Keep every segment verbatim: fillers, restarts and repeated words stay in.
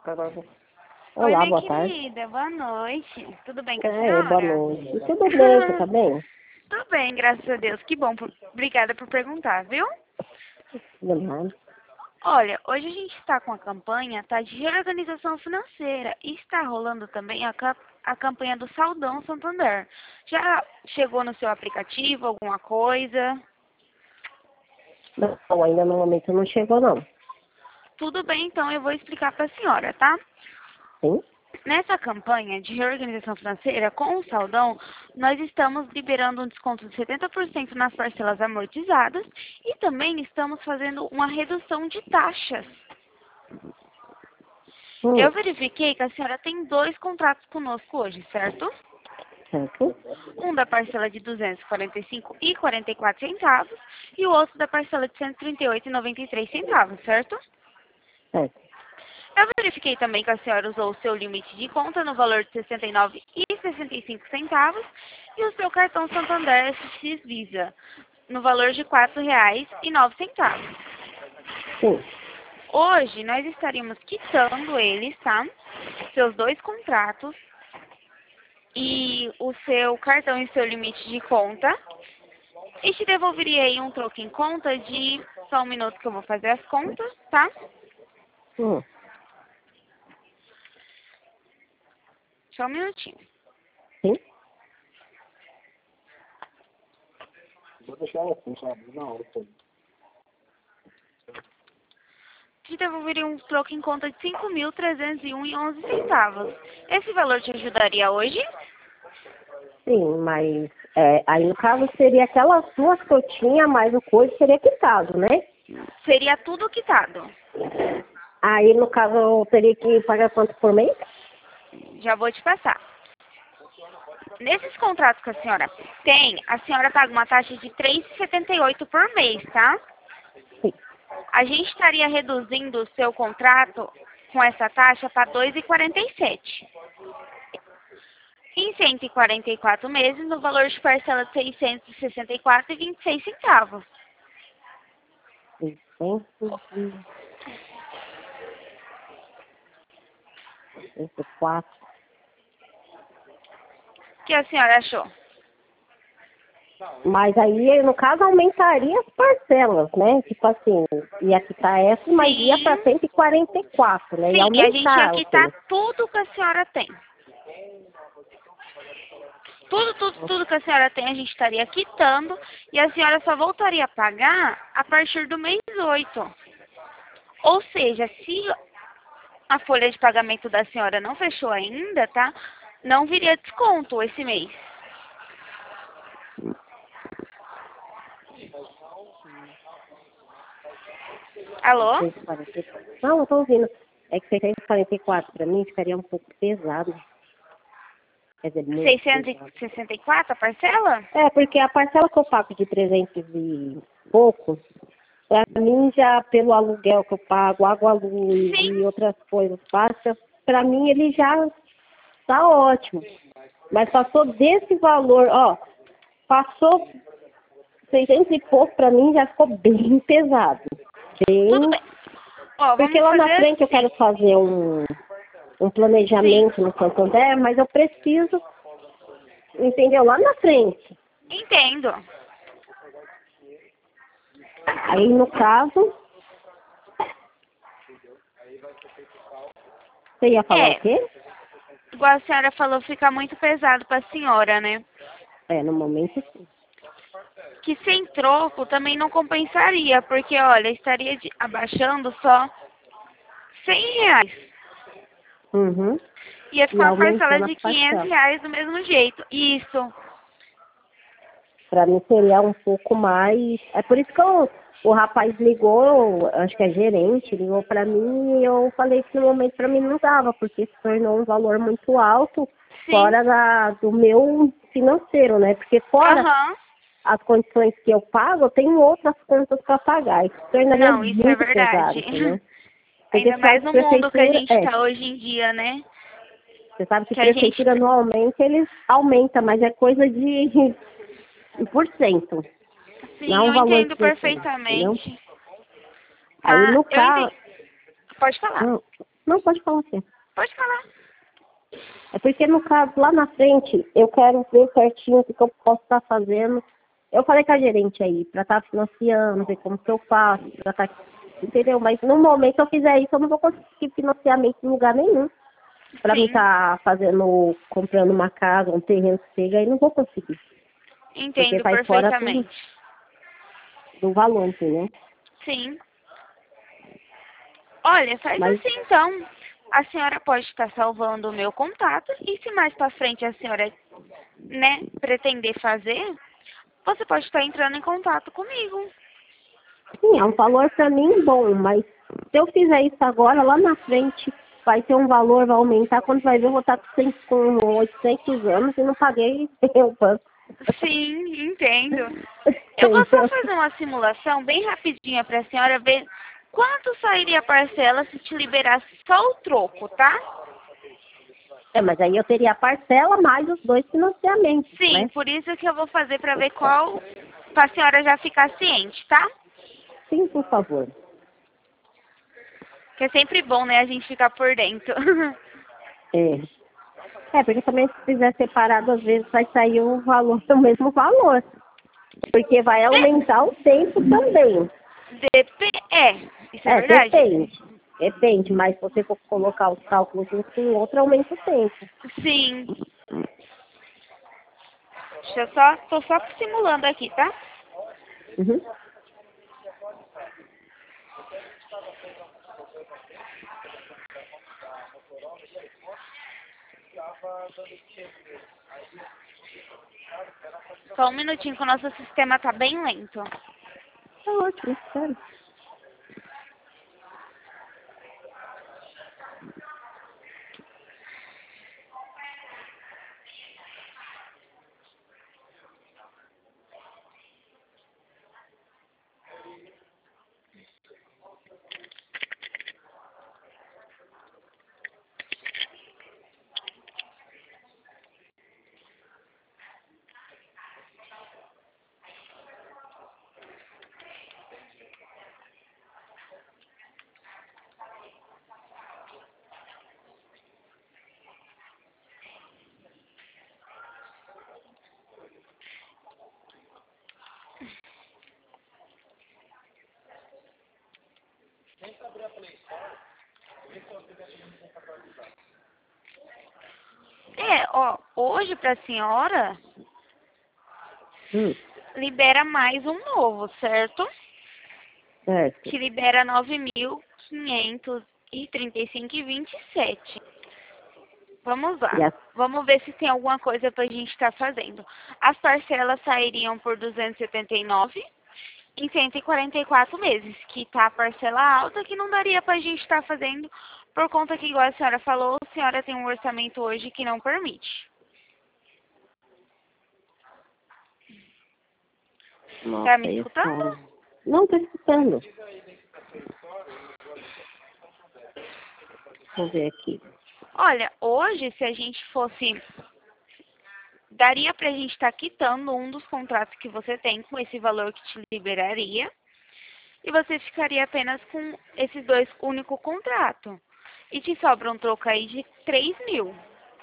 Agora eu vou- Oi, Olá, minha boa tarde. querida, boa noite. Tudo bem com a É, boa senhora? noite. Tudo bem, você tá bem? Tudo bem, graças a Deus. Que bom. por- Obrigada por perguntar, viu? Tudo bem. Olha, hoje a gente está com a campanha tá, de reorganização financeira e está rolando também a, ca- a campanha do Saldão Santander. Já chegou no seu aplicativo alguma coisa? Não, ainda no momento não chegou, não. Tudo bem, então eu vou explicar para a senhora, tá? Sim? Nessa campanha de reorganização financeira com o Saldão, nós estamos liberando um desconto de setenta por cento nas parcelas amortizadas e também estamos fazendo uma redução de taxas. Hum, Eu verifiquei que a senhora tem dois contratos conosco hoje, certo? certo? Um da parcela de duzentos e quarenta e cinco reais e quarenta e quatro centavos e o outro da parcela de cento e trinta e oito reais e noventa e três centavos, certo? Certo. Eu verifiquei também que a senhora usou o seu limite de conta no valor de sessenta e nove reais e sessenta e cinco centavos e o seu cartão Santander S X Visa no valor de quatro reais e nove centavos. Sim. Hoje nós estaríamos quitando eles, tá? Seus dois contratos e o seu cartão e seu limite de conta. E te devolveria aí um troco em conta de... Só um minuto que eu vou fazer as contas, tá? Hum, Só um minutinho. sim? Te devolveria um troco em conta de cinco mil trezentos e um reais e onze centavos. Esse valor te ajudaria hoje? Sim, mas é, aí no caso seria aquelas duas que eu tinha, mas o coisa seria quitado, né? Seria tudo quitado. Aí no caso eu teria que pagar quanto por mês? Já vou te passar. Nesses contratos que a senhora tem, a senhora paga uma taxa de três reais e setenta e oito centavos por mês, tá? Sim. A gente estaria reduzindo o seu contrato com essa taxa para dois reais e quarenta e sete centavos. Em cento e quarenta e quatro meses, no valor de parcela de seiscentos e sessenta e quatro reais e vinte e seis centavos. seiscentos e quatro. O que a senhora achou? Mas aí, no caso, aumentaria as parcelas, né? Tipo assim, ia quitar essa, mas ia para Sim, cento e quarenta e quatro, né? Ia sim, a gente ia aumentar o quitar preço. tudo que a senhora tem. Tudo, tudo, tudo que a senhora tem a gente estaria quitando e a senhora só voltaria a pagar a partir do mês oito. Ou seja, se a folha de pagamento da senhora não fechou ainda, tá? Não viria desconto esse mês. Alô? seiscentos e quarenta e quatro. Não, eu tô ouvindo. É que seiscentos e quarenta e quatro para mim ficaria um pouco pesado. Quer dizer, muito seiscentos pesado. e sessenta e quatro a parcela? É, porque a parcela que eu pago de trezentos e pouco, para mim já pelo aluguel que eu pago, água, luz Sim. e outras coisas básicas, para mim ele já tá ótimo. Mas passou desse valor, ó, passou seiscentos e pouco, para mim já ficou bem pesado. Tudo Bem, bem. Ó, porque vamos lá na fazer frente eu quero assim. fazer um, um Sim. planejamento no Santander, mas eu preciso, entendeu? Lá na frente. Entendo. Aí no caso, você ia falar o É, quê? igual a senhora falou, fica muito pesado para a senhora, né? É, no momento sim. Que sem troco também não compensaria, porque, olha, estaria de- abaixando só cem reais. Uhum. Ia E ficar uma parcela aumentando de as quinhentos parcelas. reais do mesmo jeito. Isso. Para mim seria um pouco mais. É por isso que eu, o rapaz ligou, acho que é gerente, ligou para mim e eu falei que no momento para mim não dava, porque se tornou um valor muito alto Sim. fora da, do meu financeiro, né? Porque fora Aham. as condições que eu pago, eu tenho outras contas para pagar. Isso tornaria Não, isso é muito pesado, verdade. entendeu? Porque Ainda você sabe mais que no mundo que a prefeitura, gente é, está hoje em dia, né? você sabe que Que a gente... prefeitura anualmente eles aumentam, mas é coisa de um por cento. Não é Sim, um eu valor entendo expressivo, entendeu? perfeitamente. Aí Mas no eu caso, entendi. Pode falar. não, Não, pode falar assim. Pode falar. É porque, no caso, lá na frente, eu quero ver certinho o que eu posso estar fazendo. Eu falei com a gerente aí, para estar financiando, ver como que eu faço, pra estar... Entendeu? Mas no momento que eu fizer isso, eu não vou conseguir financiamento em lugar nenhum. Para mim Sim. estar fazendo, comprando uma casa, um terreno que seja, aí não vou conseguir. Porque Entendo vai fora tudo perfeitamente. do valor, entendeu? Sim. Olha, faz Mas, assim então. A senhora pode estar salvando o meu contato e se mais para frente a senhora, né, pretender fazer, você pode estar entrando em contato comigo. sim, é um valor para mim bom, mas se eu fizer isso agora, lá na frente, vai ter um valor, vai aumentar. Quando vai ver, eu vou estar com cem com oitocentos anos e não paguei o banco. Sim, entendo. Eu vou só fazer uma simulação bem rapidinha para a senhora ver quanto sairia a parcela se te liberasse só o troco, tá? É, mas aí eu teria a parcela mais os dois financiamentos, Sim, né? por isso que eu vou fazer para ver qual, para a senhora já ficar ciente, tá? Sim, por favor. Que é sempre bom, né, a gente ficar por dentro. É. É, porque também se fizer separado, às vezes vai sair o valor, o mesmo valor. Porque vai aumentar o tempo também. Dep é, isso é É, verdade. depende. Depende, mas se você for colocar os cálculos um com o outro, aumenta o tempo. Sim. Deixa eu só, tô só simulando aqui, tá? Uhum. Só um minutinho que o nosso sistema tá bem lento. Tá ótimo, sério. É, ó, hoje pra senhora, Hum, libera mais um novo, certo? certo. Que libera nove mil quinhentos e trinta e cinco e vinte e sete. Vamos lá. E a, Vamos ver se tem alguma coisa pra gente estar fazendo. As parcelas sairiam por duzentos e setenta e nove em cento e quarenta e quatro meses, que tá a parcela alta que não daria pra gente estar fazendo por conta que, igual a senhora falou, a senhora tem um orçamento hoje que não permite. Tá nossa, me aí é caro. escutando? Não, tô escutando. Vou ver aqui. Olha, hoje, se a gente fosse... Daria pra gente estar quitando um dos contratos que você tem com esse valor que te liberaria. E você ficaria apenas com esses dois únicos contratos. E te sobra um troco aí de três mil.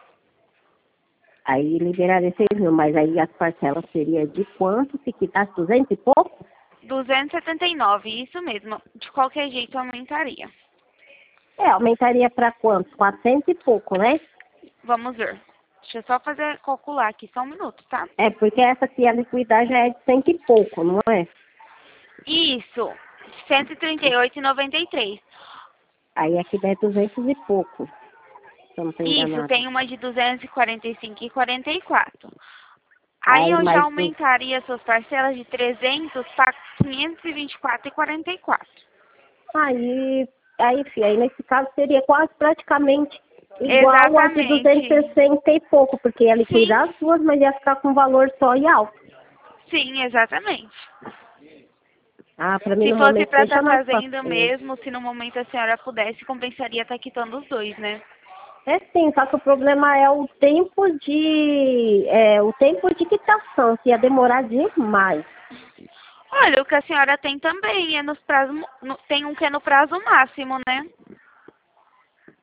Aí liberaria seis mil, mas aí as parcelas seria de quanto? Se quitasse duzentos e pouco? duzentos e setenta e nove, isso mesmo. De qualquer jeito aumentaria. É, aumentaria para quanto? quatrocentos e pouco, né? Vamos ver. Deixa eu só fazer, calcular aqui, só um minuto, tá? É, porque essa aqui, a liquidez já é de cento e pouco, não é? Isso, cento e trinta e oito e noventa e três. Aí aqui dá duzentos e pouco, se eu não estou Isso, enganada. tem uma de duzentos e quarenta e cinco e quarenta e quatro. Aí Aí eu já mais do... aumentaria suas parcelas de trezentos para quinhentos e vinte e quatro e quarenta e quatro. Aí, aí, filha, aí nesse caso seria quase praticamente igual a de duzentos e Exatamente. sessenta e pouco, porque ia Sim, liquidar as suas, mas ia ficar com valor só e alto. sim, exatamente. Ah, para mim Se no fosse momento para deixa estar mais fazendo fácil. mesmo, se no momento a senhora pudesse, compensaria estar quitando os dois, né? É sim, só que o problema é o tempo de é, o tempo de quitação, que ia demorar demais. Olha, o que a senhora tem também é nos prazos, no- tem um que é no prazo máximo, né?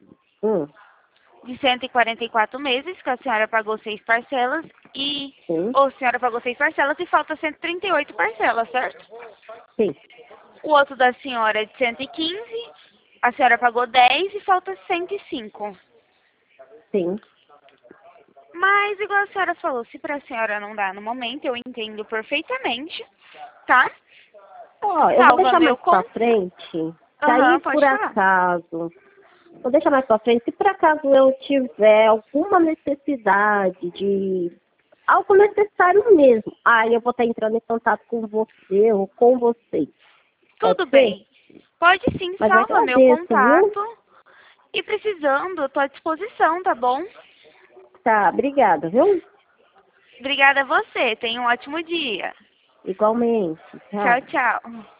Hum, de cento e quarenta e quatro meses, que a senhora pagou seis parcelas, e sim, ou a senhora pagou seis parcelas e falta cento e trinta e oito parcelas, certo? sim, O outro da senhora é de cento e quinze, a senhora pagou dez e falta cento e cinco. sim. Mas, igual a senhora falou, se para a senhora não dá no momento, eu entendo perfeitamente, tá? Ó, eu vou Salva deixar mais meu pra conta. frente, se Aham, aí por pode falar. acaso, vou deixar mais pra frente, se por acaso eu tiver alguma necessidade de, algo necessário mesmo, aí eu vou estar entrando em contato com você ou com vocês, pode Tudo ser? bem. Pode sim, Mas eu salva meu agradeço, viu? contato. E precisando, eu tô à disposição, tá bom? Tá, obrigada, viu? Obrigada a você. Tenha um ótimo dia. Igualmente, Tchau, tchau. tchau.